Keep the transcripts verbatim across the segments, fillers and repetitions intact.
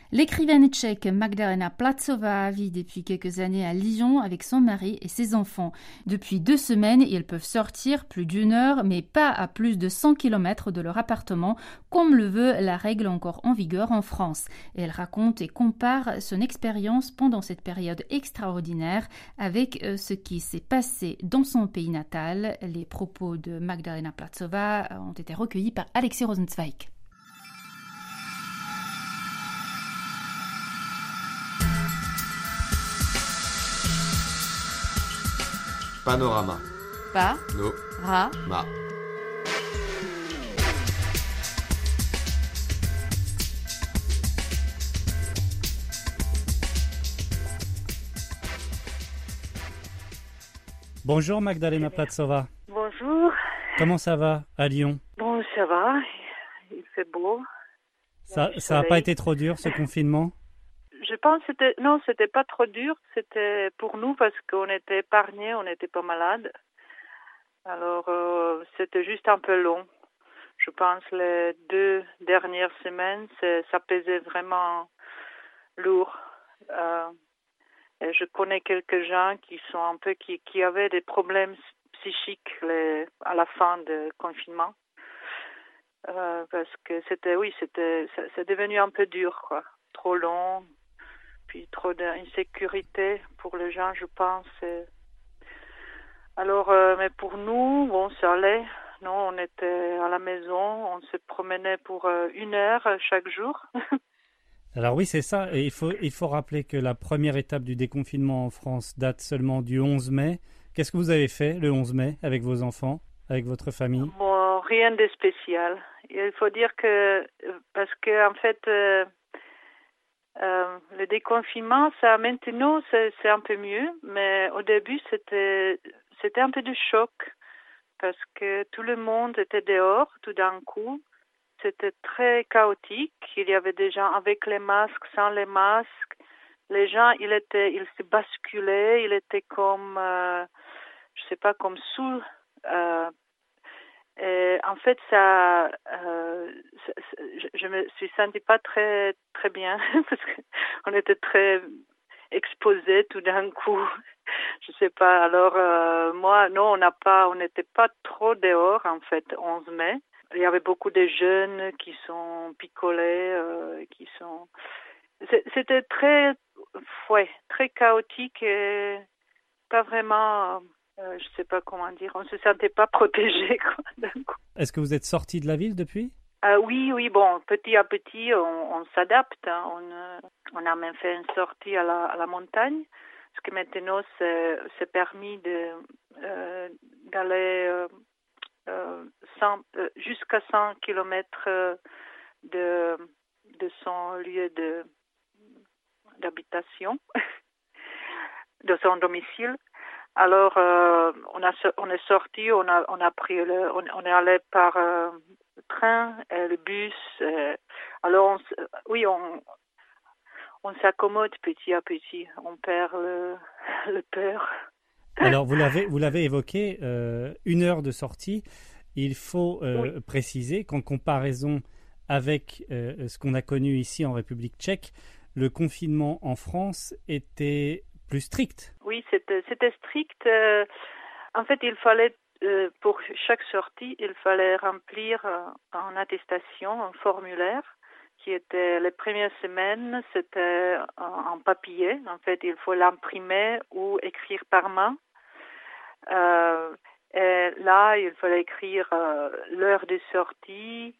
L'écrivaine tchèque Magdalena Placová vit depuis quelques années à Lyon avec son mari et ses enfants. Depuis deux semaines, ils peuvent sortir plus d'une heure, mais pas à plus de cent kilomètres de leur appartement, comme le veut la règle encore en vigueur en France. Elle raconte et compare son expérience pendant cette période extraordinaire avec ce qui s'est passé dans son pays natal. Les propos de Magdalena Placová ont été recueillis par Alexis Rosenzweig. Panorama. Pa. No. Ra. Ma. Bonjour Magdalena Placová. Bonjour. Comment ça va à Lyon? Bon, ça va. Il fait beau. Ça n'a pas été trop dur ce confinement? Je pense que c'était non, c'était pas trop dur. C'était pour nous parce qu'on était épargnés, on n'était pas malades. Alors euh, c'était juste un peu long. Je pense les deux dernières semaines, c'est, ça pesait vraiment lourd. Euh, et je connais quelques gens qui sont un peu qui qui avaient des problèmes psychiques les, à la fin du confinement. Euh, parce que c'était oui, c'était c'est, c'est devenu un peu dur quoi, trop long. Puis trop d'insécurité pour les gens, je pense. Alors, euh, mais pour nous, bon, ça allait. Non, on était à la maison, on se promenait pour euh, une heure chaque jour. Alors oui, c'est ça. Et il faut, il faut rappeler que la première étape du déconfinement en France date seulement du onze mai. Qu'est-ce que vous avez fait le onze mai avec vos enfants, avec votre famille? Bon, rien de spécial. Il faut dire que, parce que en fait... Euh, Euh, le déconfinement, ça maintenant c'est, c'est un peu mieux, mais au début c'était c'était un peu de choc parce que tout le monde était dehors tout d'un coup. C'était très chaotique. Il y avait des gens avec les masques, sans les masques. Les gens, ils étaient, ils se basculaient, ils étaient comme, euh, je sais pas, comme sous. Euh, Et en fait, ça, euh, ça, ça je, je me suis sentie pas très très bien parce qu'on était très exposés tout d'un coup. Je sais pas. Alors euh, moi, non, on n'a pas, on n'était pas trop dehors en fait. onze mai, il y avait beaucoup de jeunes qui sont picolés, euh, qui sont. C'était très, ouais, très chaotique et pas vraiment. Euh, je sais pas comment dire, on se sentait pas protégé quoi, d'un coup. Est-ce que vous êtes sorti de la ville depuis? Euh, oui, oui, bon, petit à petit, on, on s'adapte. Hein. On, euh, on a même fait une sortie à la, à la montagne, parce que maintenant, c'est, c'est permis de, euh, d'aller euh, euh, cent, euh, jusqu'à cent kilomètres de, de son lieu de, d'habitation, de son domicile. Alors, euh, on a on est sorti, on a on a pris le, on, on est allé par euh, le train, et le bus. Et, alors, on, oui, on on s'accommode petit à petit. On perd le, le peur. Alors, vous l'avez vous l'avez évoqué, euh, une heure de sortie. Il faut euh, oui. préciser qu'en comparaison avec euh, ce qu'on a connu ici en République tchèque, le confinement en France était plus strict. Oui, c'était, c'était strict. Euh, en fait, il fallait, euh, pour chaque sortie, il fallait remplir euh, une attestation, un formulaire, qui était, les premières semaines, c'était en, en papier. En fait, il faut l'imprimer ou écrire par main. Euh, et là, il fallait écrire euh, l'heure de sortie,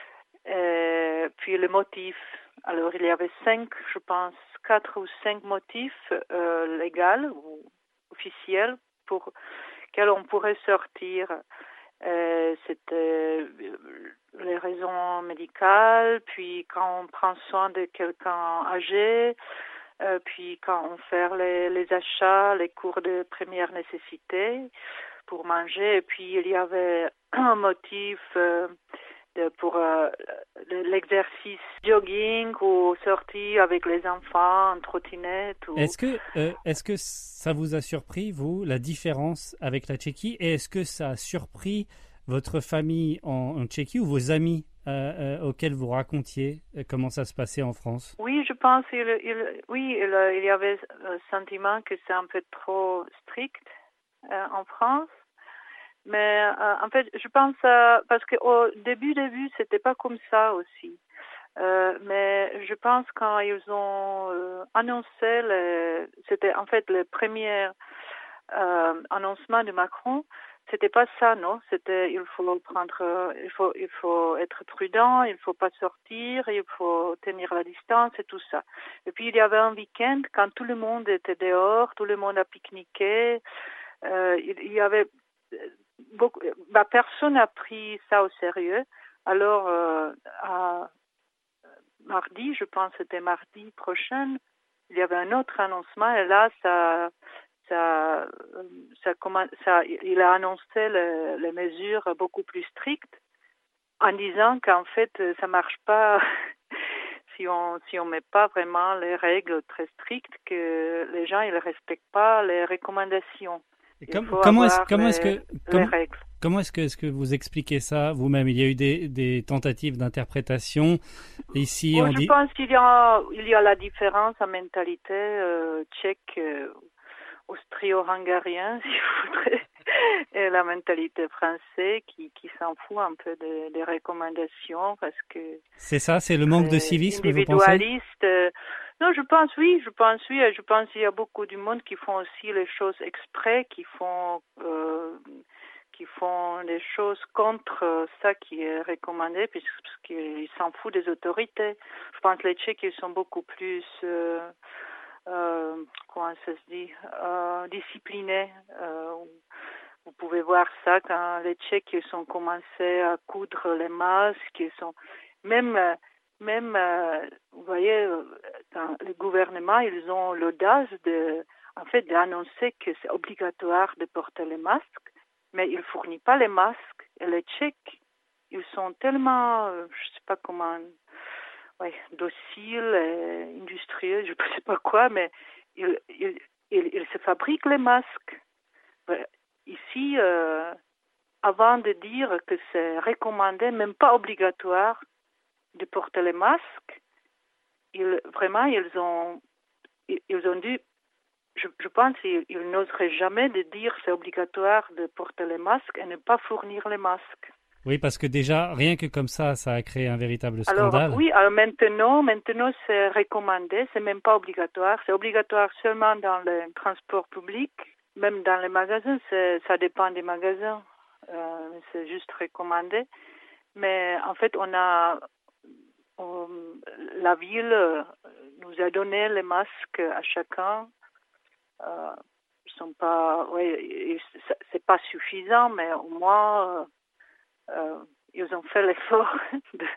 et puis le motif. Alors, il y avait cinq, je pense, quatre ou cinq motifs euh, légaux ou officiels pour lesquels on pourrait sortir. Euh, c'était les raisons médicales, puis quand on prend soin de quelqu'un âgé, euh, puis quand on fait les, les achats, les cours de première nécessité pour manger, et puis il y avait un motif euh, de, pour euh, l'exercice jogging ou sortie avec les enfants en trottinette. Ou... Est-ce que, euh, est-ce que ça vous a surpris, vous, la différence avec la Tchéquie, et est-ce que ça a surpris votre famille en, en Tchéquie ou vos amis euh, euh, auquel vous racontiez euh, comment ça se passait en France? Oui, je pense il, il, oui, il, il y avait le sentiment que c'est un peu trop strict euh, en France. Mais euh, en fait, je pense euh, parce qu'au début, début, c'était pas comme ça aussi. Euh, mais je pense quand ils ont euh, annoncé, le, c'était en fait le premier euh, annoncement de Macron, c'était pas ça, non? C'était il faut prendre, il faut, il faut être prudent, il faut pas sortir, il faut tenir la distance et tout ça. Et puis il y avait un week-end quand tout le monde était dehors, tout le monde a pique-niqué, euh, il, il y avait beaucoup, bah, personne n'a pris ça au sérieux. Alors euh, à mardi, je pense que c'était mardi prochain, il y avait un autre annoncement et là, ça, ça, ça, comment, ça il a annoncé le, les mesures beaucoup plus strictes en disant qu'en fait, ça marche pas si on si on met pas vraiment les règles très strictes, que les gens ils respectent pas les recommandations. Comme, comment est-ce comment est-ce que comment, règles. comment est-ce que est-ce que vous expliquez ça vous-même? Il y a eu des, des tentatives d'interprétation ici. Bon, on je dit... pense qu'il y a il y a la différence en mentalité euh, tchèque, euh, austrio-hongarienne, si vous voudrez, et la mentalité française qui qui s'en fout un peu des, des recommandations parce que c'est ça, c'est le manque de civisme, vous pensez? Individualiste. Euh, non, je pense oui, je pense oui, je pense qu'il y a beaucoup du monde qui font aussi les choses exprès, qui font euh, qui font des choses contre ça qui est recommandé, puisqu'ils s'en foutent des autorités. Je pense que les Tchèques ils sont beaucoup plus euh, euh, comment ça se dit euh, disciplinés. Euh, vous pouvez voir ça quand les Tchèques ils ont commencé à coudre les masques, ils sont même même euh, vous voyez dans le gouvernement ils ont l'audace de en fait d'annoncer que c'est obligatoire de porter les masques, mais ils fournissent pas les masques. Et les Tchèques ils sont tellement euh, je sais pas comment ouais dociles et industrieux, je ne sais pas quoi, mais ils ils ils, ils se fabriquent les masques. Ici, euh, avant de dire que c'est recommandé, même pas obligatoire, de porter les masques, ils, vraiment, ils ont, ils, ils ont dû, je, je pense qu'ils ils n'oseraient jamais de dire c'est obligatoire de porter les masques et ne pas fournir les masques. Oui, parce que déjà, rien que comme ça, ça a créé un véritable scandale. Alors, oui, alors maintenant, maintenant c'est recommandé, c'est même pas obligatoire, c'est obligatoire seulement dans le transport public. Même dans les magasins, c'est, ça dépend des magasins. Euh, c'est juste recommandé. Mais en fait, on a on, la ville nous a donné les masques à chacun. Euh, ils sont pas, ouais, c'est pas suffisant, mais au moins euh, ils ont fait l'effort de,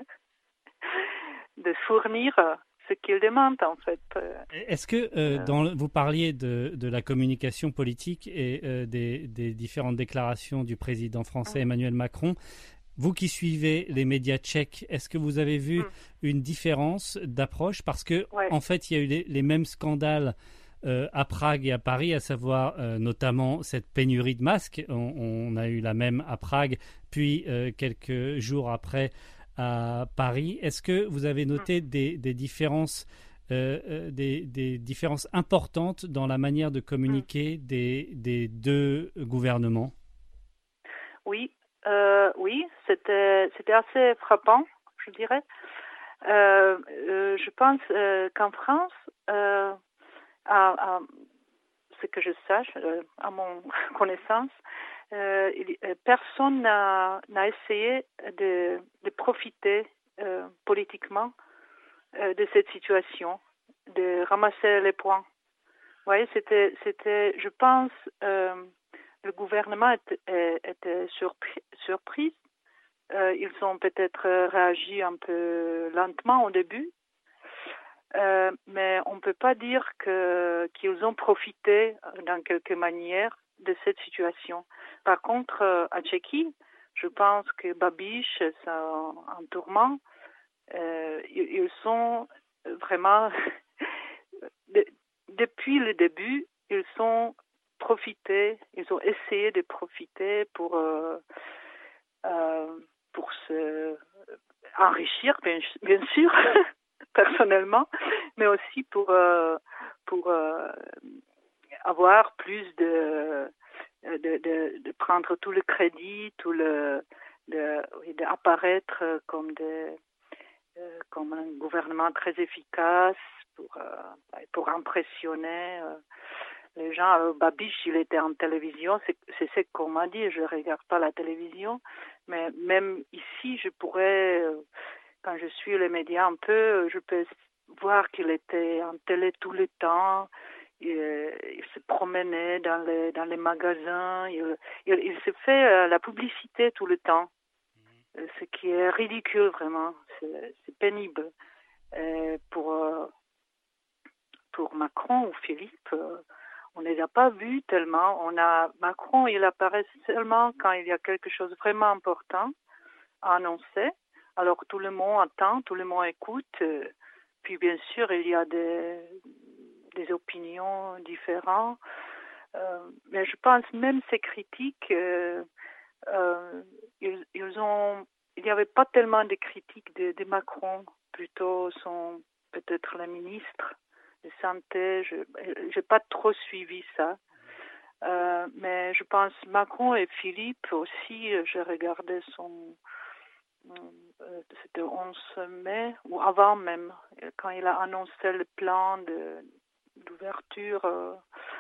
de fournir ce qu'ils demandent en fait. Est-ce que euh, dans, vous parliez de, de la communication politique et euh, des, des différentes déclarations du président français Emmanuel Macron, vous qui suivez les médias tchèques, est-ce que vous avez vu mm. une différence d'approche? Parce que ouais. en fait, il y a eu les, les mêmes scandales euh, à Prague et à Paris, à savoir euh, notamment cette pénurie de masques. On, on a eu la même à Prague, puis euh, quelques jours après à Paris. Est-ce que vous avez noté des, des différences, euh, des, des différences importantes dans la manière de communiquer des, des deux gouvernements? Oui, euh, oui, c'était c'était assez frappant, je dirais. Euh, euh, je pense euh, qu'en France, euh, à, à ce que je sache, euh, à mon connaissance, Euh, il, euh, personne n'a, n'a essayé de, de profiter euh, politiquement euh, de cette situation, de ramasser les points. Vous voyez, c'était, c'était, je pense, euh, le gouvernement était, était surpris. surpris. Euh, ils ont peut-être réagi un peu lentement au début, euh, mais on ne peut pas dire que, qu'ils ont profité dans quelque manière de cette situation. Par contre, à Tchéquie, je pense que Babiš, c'est un, un tourment. Euh, ils, ils sont vraiment, de, depuis le début, ils ont profité, ils ont essayé de profiter pour, euh, euh, pour se, enrichir, bien, bien sûr, personnellement, mais aussi pour, euh, pour euh, avoir plus de, de, de, de prendre tout le crédit, tout le, de, oui, d'apparaître comme des, euh, comme un gouvernement très efficace pour, euh, pour impressionner euh, les gens. Alors, Babiš, il était en télévision, c'est, c'est ce qu'on m'a dit, je ne regarde pas la télévision, mais même ici, je pourrais, euh, quand je suis les médias un peu, je peux voir qu'il était en télé tout le temps, il, il se promenait dans les, dans les magasins, il, il, il se fait euh, la publicité tout le temps, ce qui est ridicule vraiment, c'est, c'est pénible. Et pour, euh, pour Macron ou Philippe, euh, on ne les a pas vus tellement. On a Macron, il apparaît seulement quand il y a quelque chose de vraiment important à annoncer. Alors tout le monde attend, tout le monde écoute. Euh, puis bien sûr, il y a des, des opinions différentes. Euh, mais je pense même ces critiques, euh, euh, ils, ils ont, il n'y avait pas tellement de critiques de, de Macron. Plutôt son peut-être la ministre de santé. Je n'ai pas trop suivi ça. Euh, mais je pense Macron et Philippe aussi, j'ai regardé son... Euh, c'était le onze mai, ou avant même, quand il a annoncé le plan de, d'ouverture. Euh,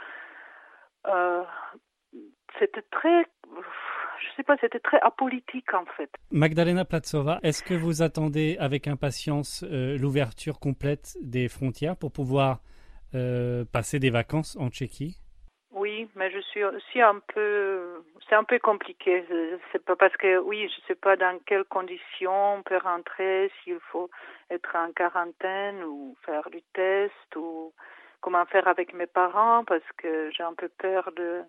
euh, c'était très... Je sais pas, c'était très apolitique en fait. Magdalena Platzová, est-ce que vous attendez avec impatience euh, l'ouverture complète des frontières pour pouvoir euh, passer des vacances en Tchéquie? Oui, mais je suis aussi un peu, c'est un peu compliqué. C'est pas parce que, oui, je sais pas dans quelles conditions on peut rentrer, s'il faut être en quarantaine ou faire du test ou comment faire avec mes parents parce que j'ai un peu peur de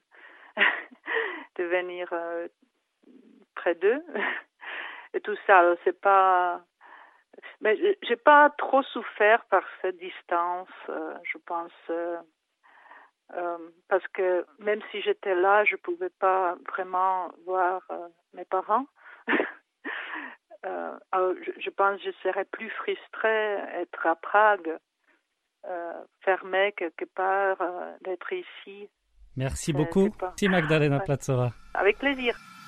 de venir euh, près d'eux et tout ça. Alors c'est pas, mais j'ai pas trop souffert par cette distance. Euh, je pense. Euh, Euh, parce que même si j'étais là, je pouvais pas vraiment voir euh, mes parents. euh, alors je, je pense que je serais plus frustrée être à Prague, euh, fermée quelque part, euh, d'être ici. Merci C'est, beaucoup. c'est pas... Merci Magdalena ouais. Platzová. Avec plaisir.